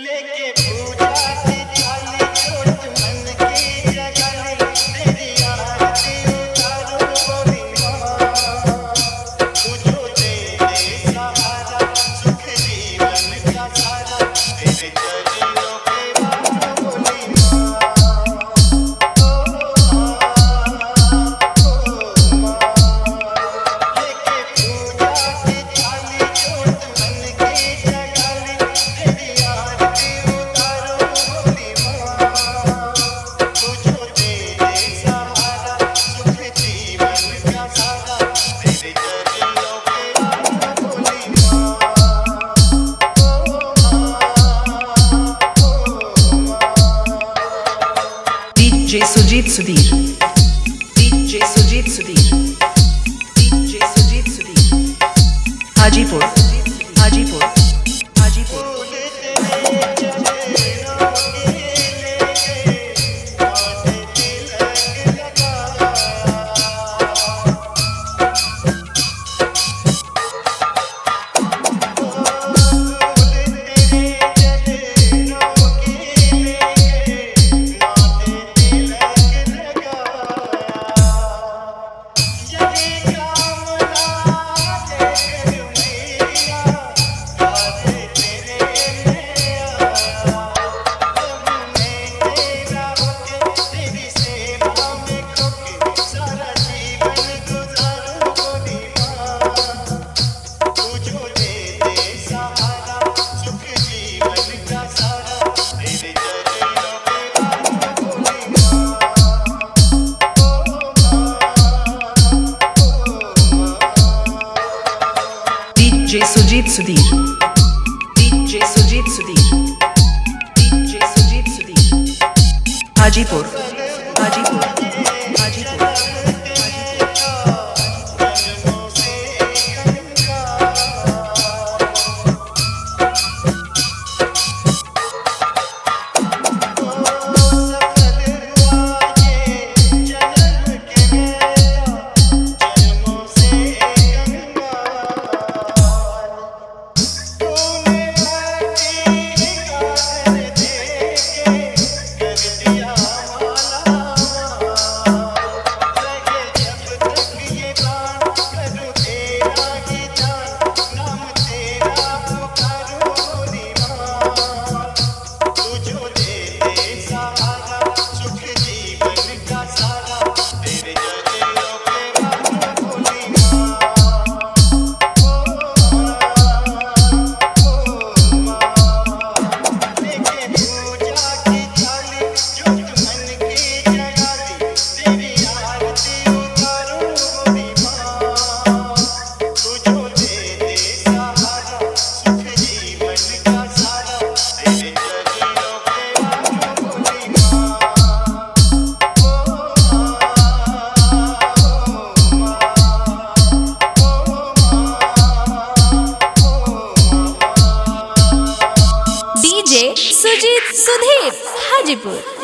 लेके पूजा की थाली छोड़ मन की जगाली तेरी आरती उतारूं बोली माँ तुझो दे दे सहारा सुख जीवन का सारा तेरे चरणों पे मानो बोली DJ Sujit Sudhir, DJ Sujit Sudhir, DJ Sujit Sudhir, Hajipur, Hajipur, Hajipur. DJ Sujit Sudhir, DJ Sujit Sudhir, DJ Sujit Sudhir, Hajipur, Hajipur, Hajipur. DJ Sujit Sudhir, Hajipur.